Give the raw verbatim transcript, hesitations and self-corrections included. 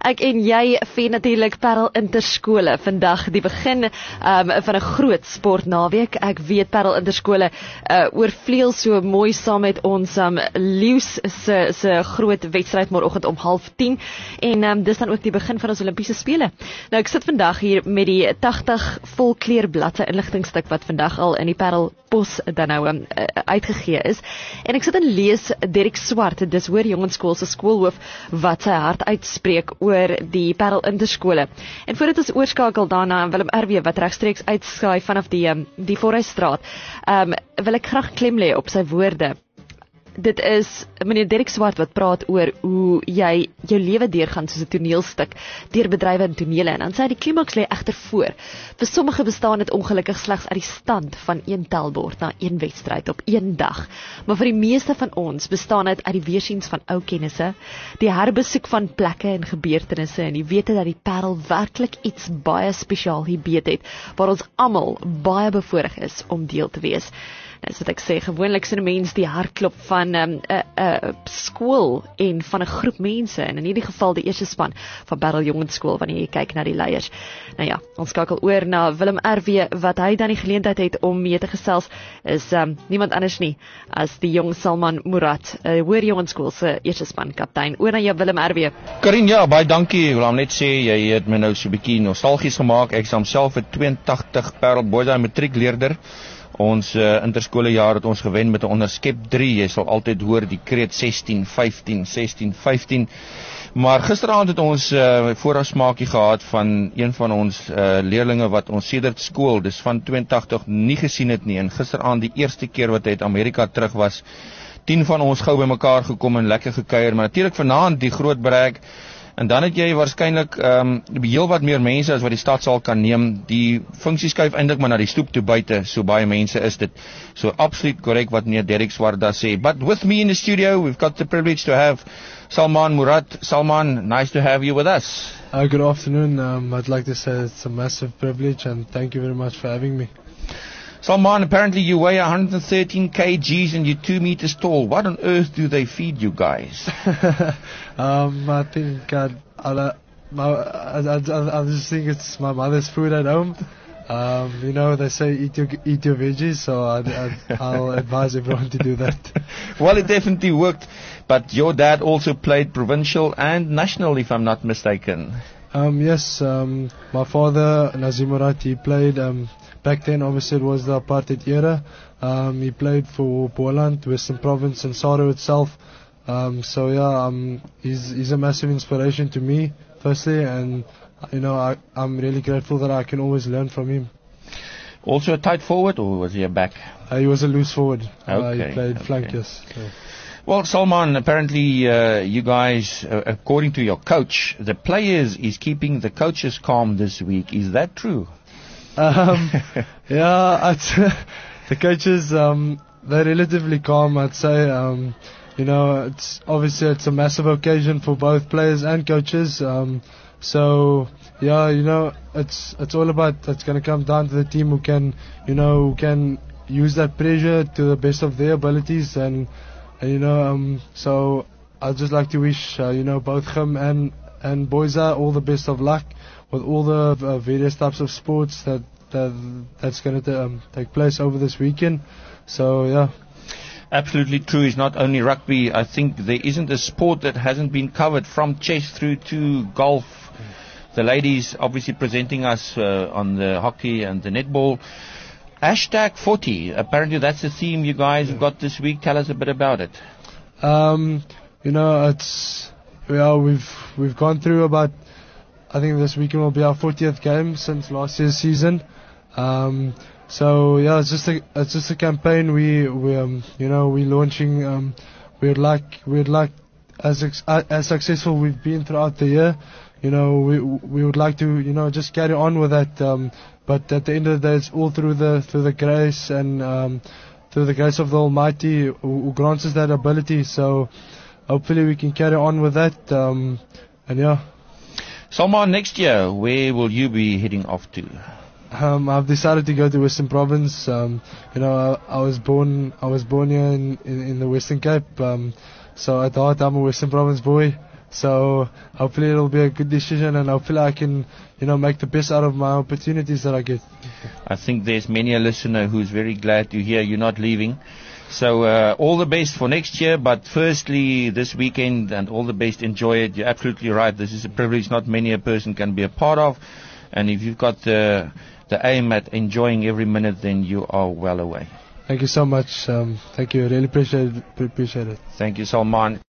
Ek en jy vier natuurlik Parel Interskole vandag die begin um, van 'n groot sportnaweek. Ek weet Parel Interskole uh, oorvleuel so mooi saam met ons um, Leeu's se se groot wedstryd môreoggend om half tien en um, dis dan ook die begin van ons Olimpiese spele. Nou ek sit vandag hier met die agtig volkleur bladse inligtingstuk wat vandag al in die Parel Pos dan nou um, uitgegee is. En ek sit en lees Derek Swart, dis Hoër Jongenskool se skoolhoof wat sy hart uitspreek oor die Parel Interskole. En voordat ons oorskakel daarna Willem R W wat regstreeks uitskaai vanaf die um, die Voorhuisstraat, um, wil ek graag klem lê op sy woorde. Dit is meneer Derek Swart wat praat oor hoe jy jou lewe deurgaan soos 'n toneelstuk deur bedrywe en tonele, en dan sê hy die klimaks lê egter voor. Vir sommige bestaan dit ongelukkig slegs uit die stand van een telbord na een wedstryd op een dag, maar vir die meeste van ons bestaan dit uit die weersiens van ou kennisse, die herbesoek van plekke en gebeurtenisse en die wete dat die Parel werklik iets baie spesiaal hier beet het waar ons almal baie bevoorreg is om deel te wees. As wat ek sê, gewoonlik sien 'n mens die hartklop van 'n um, uh, uh, skool en van 'n groep mense, en in hierdie geval die eerste span van Parel Jongenskool wanneer jy kyk na die leiers. Nou ja, ons skakel oor na Willem R W wat hy dan die geleentheid het om mee te gesels is um, niemand anders nie as die jong Salman Murad, uh, Hoër Jongenskool se eerste span kaptein. Oor na jou Willem R W. Karin, ja, baie dankie. Ek wil net sê jy het my nou so 'n bietjie nostalgies gemaak. Ek is homself 'n twee agt Parel Boys matriekleerder. Ons uh, interskolejaar het ons gewen met 'n onderskep drie. Jy sal altyd hoor die kreet sestien vyftien sestien vyftien. Maar gisteraand het ons 'n uh, voorafsmaakie gehad van een van ons uh, leerlinge wat ons sedert skool, dis van twee agt nie gesien het nie. En gisteraand die eerste keer wat hy uit Amerika terug was, tien van ons gou bymekaar gekom en lekker gekuier, maar natuurlik vanaand die groot breek. En dan het jy waarskynlik um, heel wat meer mense as wat die stadsaal kan neem. Die funksie skuif eintlik maar na die stoep toe buite, so baie mense is dit. So absoluut korrek wat meneer Derek Swart daar sê. But with me in the studio, we've got the privilege to have Salman Murad. Salman, nice to have you with us. Uh, good afternoon. Um, I'd like to say it's a massive privilege and thank you very much for having me. Salman, apparently you weigh one hundred thirteen kilograms and you're two meters tall. What on earth do they feed you guys? um, I think I'd, I'd, uh, my, I, I, I just think it's my mother's food at home. Um, you know, they say eat your, eat your veggies, so I'd, I'd, I'll advise everyone to do that. Well, it definitely worked, but your dad also played provincial and national, if I'm not mistaken. Um, yes, um, my father, Nazim Murad, he played... Um, Back then, obviously, it was the apartheid era. Um, he played for Boland, Western Province, and Saro itself. Um, so yeah, um, he's he's a massive inspiration to me, firstly, and you know I, I'm really grateful that I can always learn from him. Also a tight forward, or was he a back? Uh, he was a loose forward. Okay, uh, he played okay. flank, yes. So. Well, Salman, apparently uh, you guys, uh, according to your coach, the players is keeping the coaches calm this week. Is that true? Um, yeah, I'd say the coaches, um, they're relatively calm, I'd say. Um, you know, it's obviously it's a massive occasion for both players and coaches. Um, so, yeah, you know, it's it's all about, it's going to come down to the team who can, you know, who can use that pressure to the best of their abilities. And, and you know, um, so I'd just like to wish, uh, you know, both him and, and Boyza all the best of luck with all the uh, various types of sports that, that that's going to um, take place over this weekend. So, yeah. Absolutely true. It's not only rugby. I think there isn't a sport that hasn't been covered, from chess through to golf. The ladies obviously presenting us uh, on the hockey and the netball. Hashtag forty. Apparently that's the theme you guys have got this week. Tell us a bit about it. Um, you know, it's, well, we've, we've gone through about, I think this weekend will be our fortieth game since last year's season. Um, so yeah, it's just a it's just a campaign. We we um, you know we're launching. Um, we'd like we'd like as ex- as successful we've been throughout the year. You know we we would like to you know just carry on with that. Um, but at the end of the day, it's all through the through the grace and um, through the grace of the Almighty who, who grants us that ability. So hopefully we can carry on with that. Um, and yeah. Salman, next year, where will you be heading off to? Um, I've decided to go to Western Province. Um, you know, I, I was born, I was born here in, in, in the Western Cape. Um, so at heart, I'm a Western Province boy. So hopefully it'll be a good decision, and hopefully I can, you know, make the best out of my opportunities that I get. I think there's many a listener who's very glad to hear you're not leaving. So uh, all the best for next year, but firstly this weekend, and all the best, enjoy it. You're absolutely right. This is a privilege not many a person can be a part of, and if you've got the, the aim at enjoying every minute, then you are well away. Thank you so much. Um, thank you. I really appreciate it. Appreciate it. Thank you, Salman.